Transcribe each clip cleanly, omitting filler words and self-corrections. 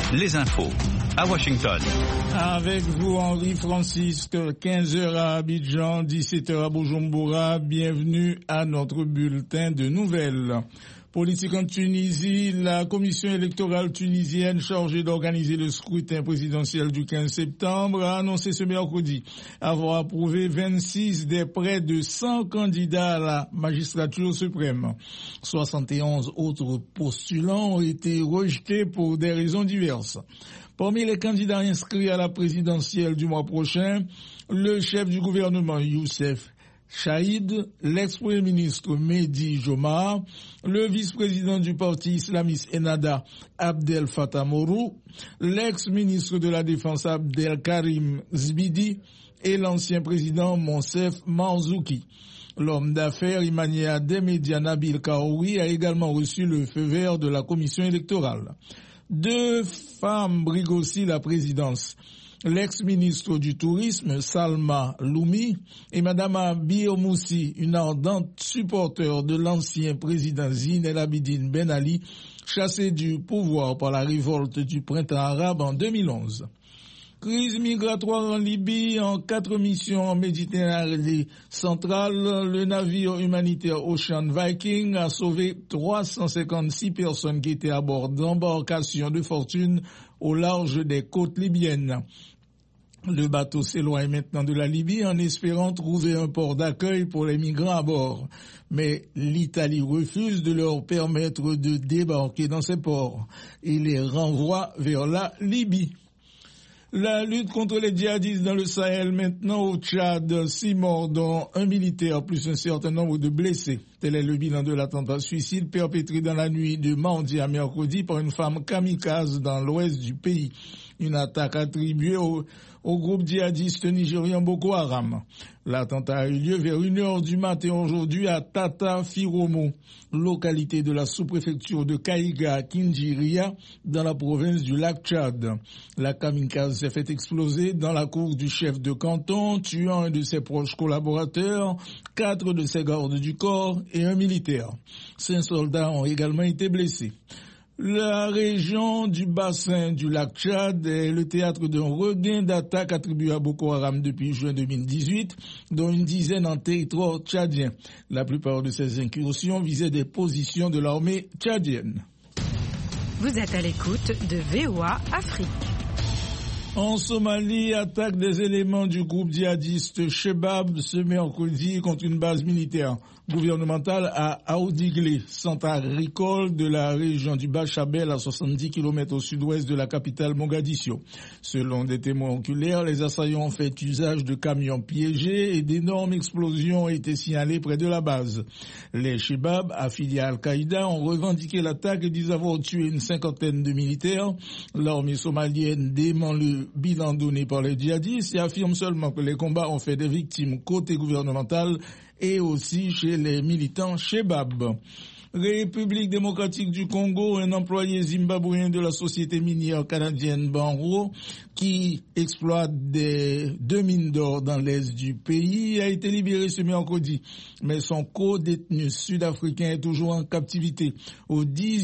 les infos à Washington. Avec vous, Henri Francisque, 15h à Abidjan, 17h à Bujumbura. Bienvenue à notre bulletin de nouvelles. Politique en Tunisie, la commission électorale tunisienne chargée d'organiser le scrutin présidentiel du 15 septembre a annoncé ce mercredi avoir approuvé 26 des près de 100 candidats à la magistrature suprême. 71 autres postulants ont été rejetés pour des raisons diverses. Parmi les candidats inscrits à la présidentielle du mois prochain, le chef du gouvernement Youssef Chaïd, l'ex-premier ministre Mehdi Jomar, le vice-président du parti islamiste Ennahda Abdel Fattah Morou, l'ex-ministre de la Défense Abdel Karim Zbidi et l'ancien président Monsef Marzouki. L'homme d'affaires Imania Demedia Nabil Kaoui a également reçu le feu vert de la commission électorale. 2 femmes briguent aussi la présidence. L'ex-ministre du Tourisme, Salma Loumi, et Madame Biomoussi, une ardente supporter de l'ancien président Zine El Abidine Ben Ali, chassé du pouvoir par la révolte du printemps arabe en 2011. Crise migratoire en Libye, en 4 missions en Méditerranée centrale, le navire humanitaire Ocean Viking a sauvé 356 personnes qui étaient à bord d'embarcations de fortune au large des côtes libyennes. Le bateau s'éloigne maintenant de la Libye en espérant trouver un port d'accueil pour les migrants à bord. Mais l'Italie refuse de leur permettre de débarquer dans ces ports et les renvoie vers la Libye. La lutte contre les djihadistes dans le Sahel maintenant au Tchad, 6 morts dont un militaire plus un certain nombre de blessés. Tel est le bilan de l'attentat suicide perpétré dans la nuit de mardi à mercredi par une femme kamikaze dans l'ouest du pays. Une attaque attribuée au groupe djihadiste nigérian Boko Haram. L'attentat a eu lieu vers 1h du matin aujourd'hui à Tata Firomo, localité de la sous-préfecture de Kaïga, Kinjiria, dans la province du lac Tchad. La kamikaze s'est fait exploser dans la cour du chef de canton, tuant un de ses proches collaborateurs, 4 de ses gardes du corps et un militaire. 5 soldats ont également été blessés. La région du bassin du lac Tchad est le théâtre d'un regain d'attaques attribué à Boko Haram depuis juin 2018, dont une dizaine en territoire tchadien. La plupart de ces incursions visaient des positions de l'armée tchadienne. Vous êtes à l'écoute de VOA Afrique. En Somalie, attaque des éléments du groupe djihadiste Shebab ce mercredi contre une base militaire gouvernementale à Aoudiglé, centre agricole de la région du Bachabel à 70 km au sud-ouest de la capitale Mogadiscio. Selon des témoins oculaires, les assaillants ont fait usage de camions piégés et d'énormes explosions ont été signalées près de la base. Les Shebab, affiliés à Al-Qaïda, ont revendiqué l'attaque et disent avoir tué une 50aine de militaires. L'armée somalienne dément le bilan donné par les djihadistes et affirme seulement que les combats ont fait des victimes côté gouvernemental et aussi chez les militants Shebab. République démocratique du Congo, un employé zimbabwéen de la société minière canadienne Banro qui exploite des 2 mines d'or dans l'est du pays a été libéré ce mercredi. Mais son co-détenu sud-africain est toujours en captivité au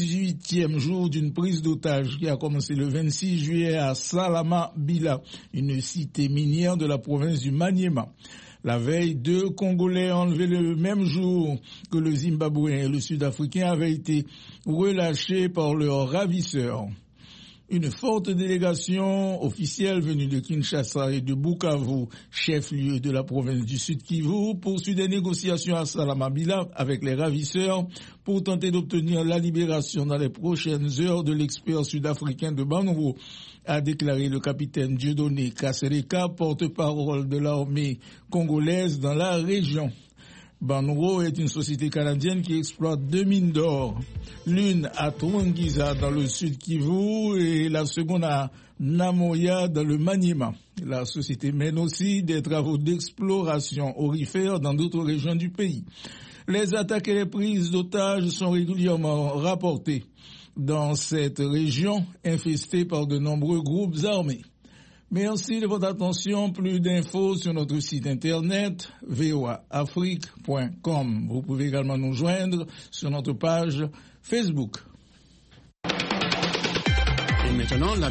18e jour d'une prise d'otage qui a commencé le 26 juillet à Salama-Bila, une cité minière de la province du Maniema. La veille, 2 Congolais enlevés le même jour que le Zimbabwéen et le Sud-Africain avaient été relâchés par leurs ravisseurs. Une forte délégation officielle venue de Kinshasa et de Bukavu, chef-lieu de la province du Sud-Kivu, poursuit des négociations à Salamabila avec les ravisseurs pour tenter d'obtenir la libération dans les prochaines heures de l'expert sud-africain de Banro, a déclaré le capitaine Dieudonné Kasereka, porte-parole de l'armée congolaise dans la région. Banro est une société canadienne qui exploite 2 mines d'or, l'une à Touangiza dans le sud Kivu et la seconde à Namoya dans le Maniema. La société mène aussi des travaux d'exploration aurifère dans d'autres régions du pays. Les attaques et les prises d'otages sont régulièrement rapportées dans cette région infestée par de nombreux groupes armés. Merci de votre attention. Plus d'infos sur notre site internet voaafrique.com. Vous pouvez également nous joindre sur notre page Facebook. Et maintenant,